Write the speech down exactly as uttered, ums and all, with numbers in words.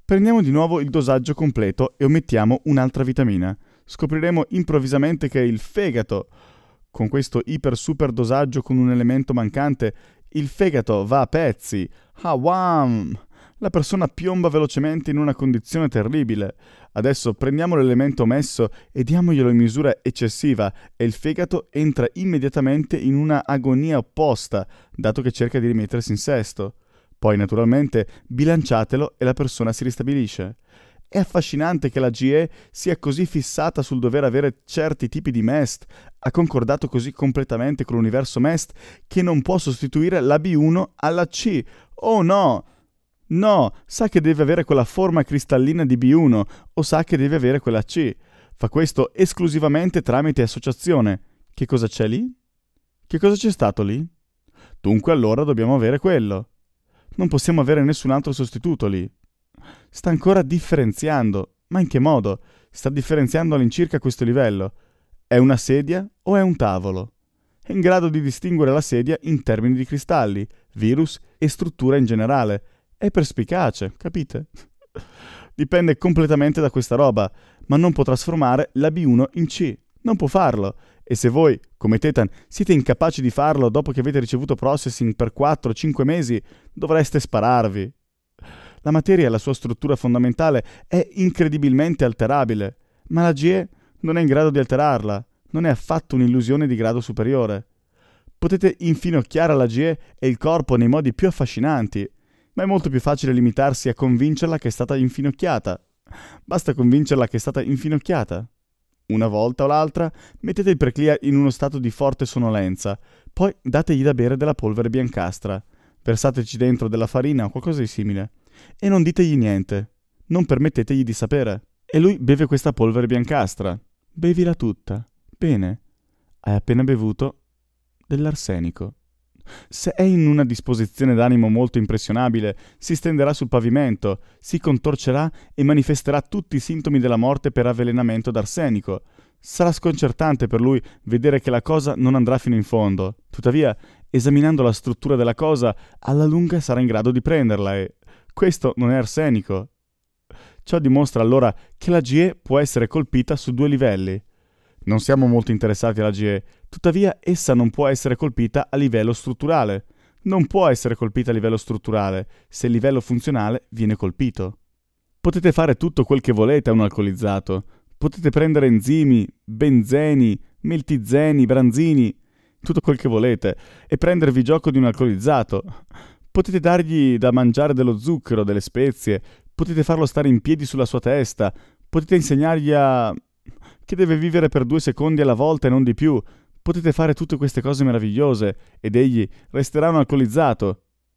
Prendiamo di nuovo il dosaggio completo e omettiamo un'altra vitamina. Scopriremo improvvisamente che il fegato, con questo iper super dosaggio con un elemento mancante, il fegato va a pezzi. Ah, wham! La persona piomba velocemente in una condizione terribile. Adesso prendiamo l'elemento omesso e diamoglielo in misura eccessiva e il fegato entra immediatamente in una agonia opposta, dato che cerca di rimettersi in sesto. Poi, naturalmente, bilanciatelo e la persona si ristabilisce. È affascinante che la G E sia così fissata sul dover avere certi tipi di M E S T, ha concordato così completamente con l'universo M E S T che non può sostituire la B uno alla C. Oh no! No, sa che deve avere quella forma cristallina di B uno o sa che deve avere quella C. Fa questo esclusivamente tramite associazione. Che cosa c'è lì? Che cosa c'è stato lì? Dunque allora dobbiamo avere quello. Non possiamo avere nessun altro sostituto lì. Sta ancora differenziando. Ma in che modo? Sta differenziando all'incirca a questo livello. È una sedia o è un tavolo? È in grado di distinguere la sedia in termini di cristalli, virus e struttura in generale. È perspicace, capite? Dipende completamente da questa roba, ma non può trasformare la B uno in C. Non può farlo. E se voi, come Tetan, siete incapaci di farlo dopo che avete ricevuto processing per quattro cinque mesi, dovreste spararvi. La materia e la sua struttura fondamentale è incredibilmente alterabile, ma la G E non è in grado di alterarla, non è affatto un'illusione di grado superiore. Potete infinocchiare la G E e il corpo nei modi più affascinanti, ma è molto più facile limitarsi a convincerla che è stata infinocchiata. Basta convincerla che è stata infinocchiata. Una volta o l'altra mettete il preclia in uno stato di forte sonnolenza, poi dategli da bere della polvere biancastra, versateci dentro della farina o qualcosa di simile, e non ditegli niente, non permettetegli di sapere. E lui beve questa polvere biancastra. Bevila tutta. Bene, hai appena bevuto dell'arsenico. Se è in una disposizione d'animo molto impressionabile, si stenderà sul pavimento, si contorcerà e manifesterà tutti i sintomi della morte per avvelenamento d'arsenico. Sarà sconcertante per lui vedere che la cosa non andrà fino in fondo. Tuttavia, esaminando la struttura della cosa, alla lunga sarà in grado di prenderla e questo non è arsenico. Ciò dimostra allora che la G E può essere colpita su due livelli. Non siamo molto interessati alla G E, tuttavia essa non può essere colpita a livello strutturale. Non può essere colpita a livello strutturale se il livello funzionale viene colpito. Potete fare tutto quel che volete a un alcolizzato. Potete prendere enzimi, benzeni, meltizeni, branzini, tutto quel che volete, e prendervi gioco di un alcolizzato. Potete dargli da mangiare dello zucchero, delle spezie, potete farlo stare in piedi sulla sua testa, potete insegnargli a... che deve vivere per due secondi alla volta e non di più. Potete fare tutte queste cose meravigliose ed egli resterà un alcolizzato.